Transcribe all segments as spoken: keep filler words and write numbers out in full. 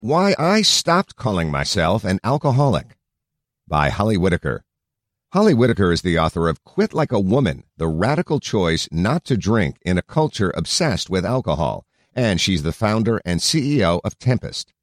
Why I Stopped Calling Myself an Alcoholic by Holly Whitaker. Holly Whitaker is the author of Quit Like a Woman, The Radical Choice Not to Drink in a Culture Obsessed with Alcohol, and she's the founder and C E O of Tempest.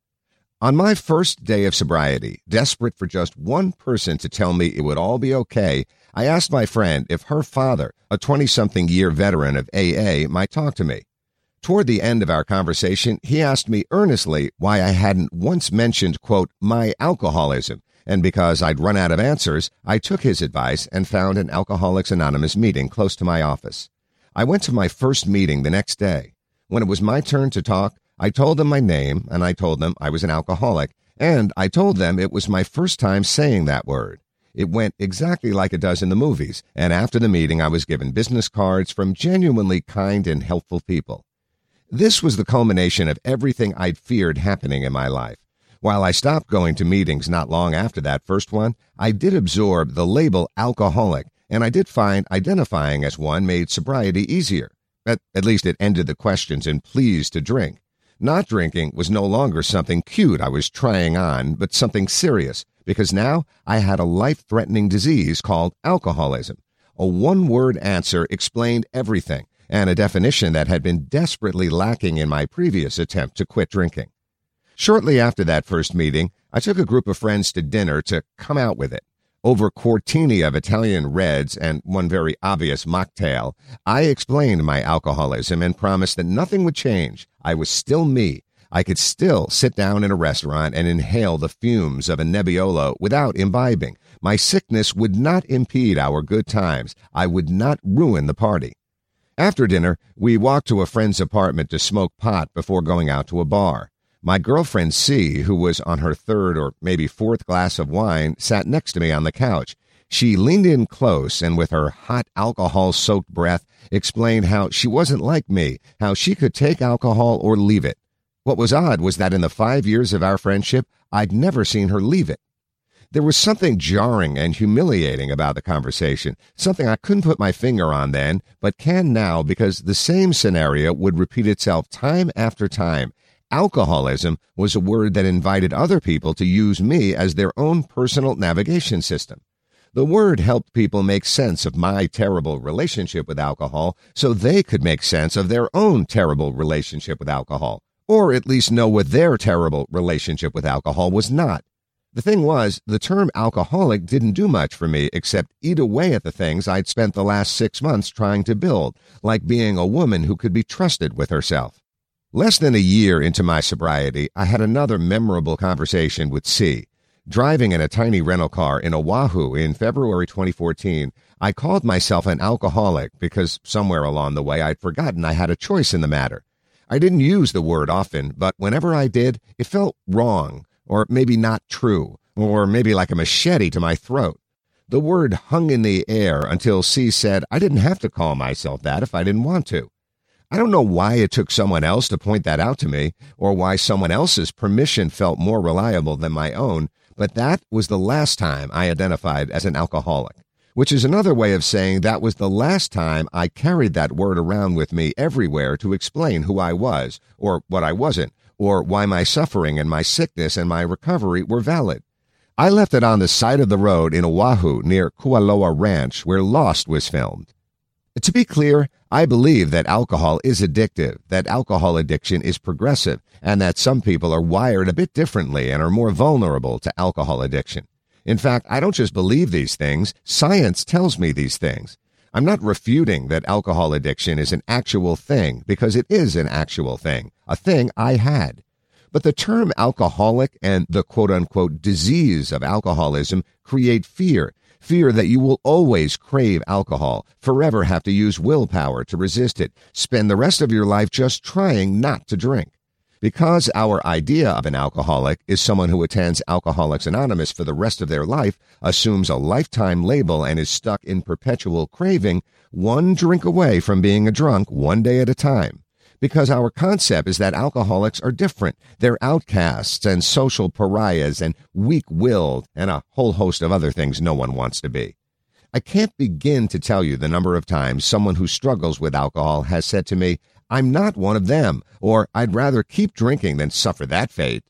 On my first day of sobriety, desperate for just one person to tell me it would all be okay, I asked my friend if her father, a twenty-something year veteran of A A, might talk to me. Toward the end of our conversation, he asked me earnestly why I hadn't once mentioned, quote, my alcoholism, and because I'd run out of answers, I took his advice and found an Alcoholics Anonymous meeting close to my office. I went to my first meeting the next day. When it was my turn to talk, I told them my name, and I told them I was an alcoholic, and I told them it was my first time saying that word. It went exactly like it does in the movies, and after the meeting I was given business cards from genuinely kind and helpful people. This was the culmination of everything I'd feared happening in my life. While I stopped going to meetings not long after that first one, I did absorb the label alcoholic, and I did find identifying as one made sobriety easier. At, at least it ended the questions and pleas to drink. Not drinking was no longer something cute I was trying on, but something serious, because now I had a life-threatening disease called alcoholism. A one-word answer explained everything, and a definition that had been desperately lacking in my previous attempt to quit drinking. Shortly after that first meeting, I took a group of friends to dinner to come out with it. Over quartini of Italian reds and one very obvious mocktail, I explained my alcoholism and promised that nothing would change. I was still me. I could still sit down in a restaurant and inhale the fumes of a Nebbiolo without imbibing. My sickness would not impede our good times. I would not ruin the party. After dinner, we walked to a friend's apartment to smoke pot before going out to a bar. My girlfriend C, who was on her third or maybe fourth glass of wine, sat next to me on the couch. She leaned in close and with her hot alcohol-soaked breath explained how she wasn't like me, how she could take alcohol or leave it. What was odd was that in the five years of our friendship, I'd never seen her leave it. There was something jarring and humiliating about the conversation, something I couldn't put my finger on then, but can now because the same scenario would repeat itself time after time. Alcoholism was a word that invited other people to use me as their own personal navigation system. The word helped people make sense of my terrible relationship with alcohol so they could make sense of their own terrible relationship with alcohol, or at least know what their terrible relationship with alcohol was not. The thing was, the term alcoholic didn't do much for me except eat away at the things I'd spent the last six months trying to build, like being a woman who could be trusted with herself. Less than a year into my sobriety, I had another memorable conversation with C. Driving in a tiny rental car in Oahu in February twenty fourteen, I called myself an alcoholic because somewhere along the way I'd forgotten I had a choice in the matter. I didn't use the word often, but whenever I did, it felt wrong. Or maybe not true, or maybe like a machete to my throat. The word hung in the air until C said I didn't have to call myself that if I didn't want to. I don't know why it took someone else to point that out to me, or why someone else's permission felt more reliable than my own, but that was the last time I identified as an alcoholic, which is another way of saying that was the last time I carried that word around with me everywhere to explain who I was, or what I wasn't, or why my suffering and my sickness and my recovery were valid. I left it on the side of the road in Oahu near Kualoa Ranch where Lost was filmed. To be clear, I believe that alcohol is addictive, that alcohol addiction is progressive, and that some people are wired a bit differently and are more vulnerable to alcohol addiction. In fact, I don't just believe these things, science tells me these things. I'm not refuting that alcohol addiction is an actual thing, because it is an actual thing, a thing I had. But the term alcoholic and the quote-unquote disease of alcoholism create fear, fear that you will always crave alcohol, forever have to use willpower to resist it, spend the rest of your life just trying not to drink. Because our idea of an alcoholic is someone who attends Alcoholics Anonymous for the rest of their life, assumes a lifetime label, and is stuck in perpetual craving, one drink away from being a drunk one day at a time. Because our concept is that alcoholics are different. They're outcasts and social pariahs and weak-willed and a whole host of other things no one wants to be. I can't begin to tell you the number of times someone who struggles with alcohol has said to me, I'm not one of them, or I'd rather keep drinking than suffer that fate.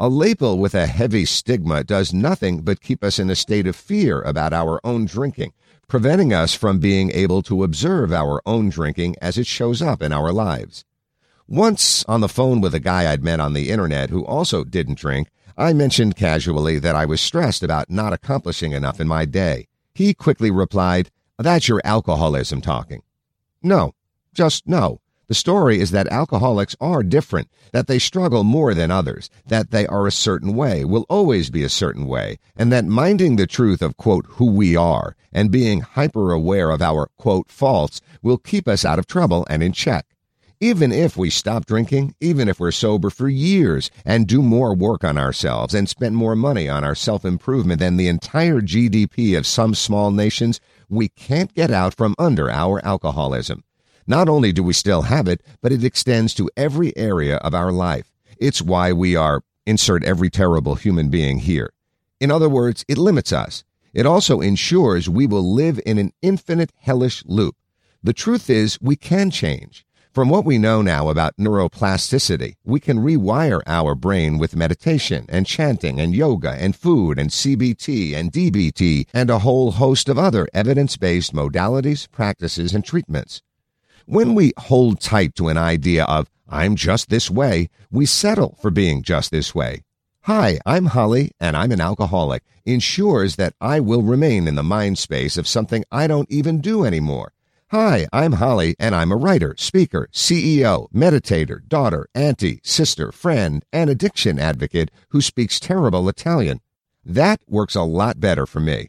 A label with a heavy stigma does nothing but keep us in a state of fear about our own drinking, preventing us from being able to observe our own drinking as it shows up in our lives. Once, on the phone with a guy I'd met on the internet who also didn't drink, I mentioned casually that I was stressed about not accomplishing enough in my day. He quickly replied, "That's your alcoholism talking." No, just no. The story is that alcoholics are different, that they struggle more than others, that they are a certain way, will always be a certain way, and that minding the truth of, quote, who we are, and being hyper-aware of our, quote, faults will keep us out of trouble and in check. Even if we stop drinking, even if we're sober for years and do more work on ourselves and spend more money on our self-improvement than the entire G D P of some small nations, we can't get out from under our alcoholism. Not only do we still have it, but it extends to every area of our life. It's why we are, insert every terrible human being here. In other words, it limits us. It also ensures we will live in an infinite hellish loop. The truth is, we can change. From what we know now about neuroplasticity, we can rewire our brain with meditation and chanting and yoga and food and C B T and D B T and a whole host of other evidence-based modalities, practices, and treatments. When we hold tight to an idea of, I'm just this way, we settle for being just this way. Hi, I'm Holly, and I'm an alcoholic, ensures that I will remain in the mind space of something I don't even do anymore. Hi, I'm Holly, and I'm a writer, speaker, C E O, meditator, daughter, auntie, sister, friend, and addiction advocate who speaks terrible Italian. That works a lot better for me.